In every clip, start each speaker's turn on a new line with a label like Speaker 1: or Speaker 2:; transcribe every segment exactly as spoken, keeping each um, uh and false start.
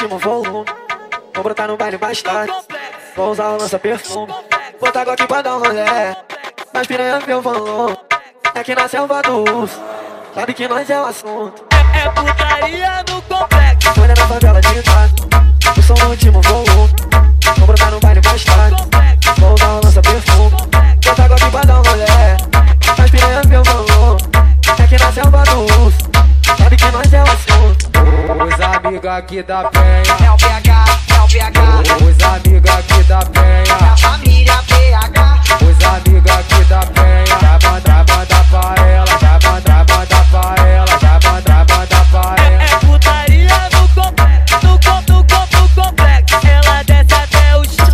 Speaker 1: último volume. Vou brotar no baile mais tarde. Vou usar o lança-perfume. Botar água aqui pra dar um rolê. Mas piranha meu valor. É que na selva do urso. Sabe que nós é o assunto.
Speaker 2: É, é putaria no complexo.
Speaker 1: Olha na favela de trás. O som no último volume. Vou brotar no baile mais tarde. Vou usar o lança-perfume. Botar água aqui pra dar um rolê. Mas piranha meu valor. É que na selva do urso. Sabe que nós é o assunto.
Speaker 3: Os amigos aqui da penha,
Speaker 2: É o P H, é o P H.
Speaker 3: os amigos aqui da penha,
Speaker 2: É a família P H.
Speaker 3: os amigos aqui da penha. Já manda, manda pra ela, já manda, manda pra ela, já manda, manda pra
Speaker 2: É,
Speaker 3: ela.
Speaker 2: é putaria no complexo, no com, no com, no complexo. Ela desce até o chão.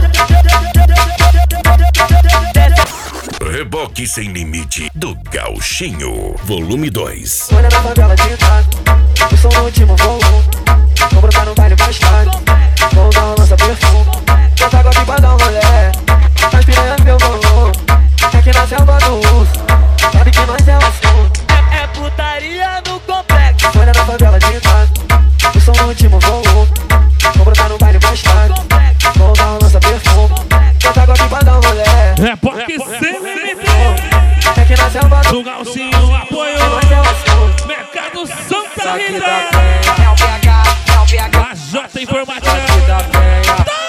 Speaker 4: Reboque Sem Limite do Gauchinho, volume dois.
Speaker 1: Olha na favela de trás. O som no último volume. Vou brotar no baile mais tarde. Vou usar um lança-perfume. Botar água aqui pra dar um rolê. Mas piranha meu valor. É que na selva do urso. Sabe que nós é o assunto.
Speaker 2: É, é putaria no complexo.
Speaker 1: Olha na favela de trás. O som no último volume. Vou brotar no baile mais tarde. Vou usar um lança-perfume. Botar água aqui pra dar um rolê.
Speaker 5: Reboque Sem Limite
Speaker 1: É que na selva do
Speaker 5: do Gauchinho, apoio
Speaker 1: nós é o assunto.
Speaker 5: Mercado Santa
Speaker 3: Aqui da
Speaker 5: Rita.
Speaker 3: penha,
Speaker 2: É o P H, é o P H.
Speaker 5: A J
Speaker 3: aqui
Speaker 5: Informação.
Speaker 3: da penha.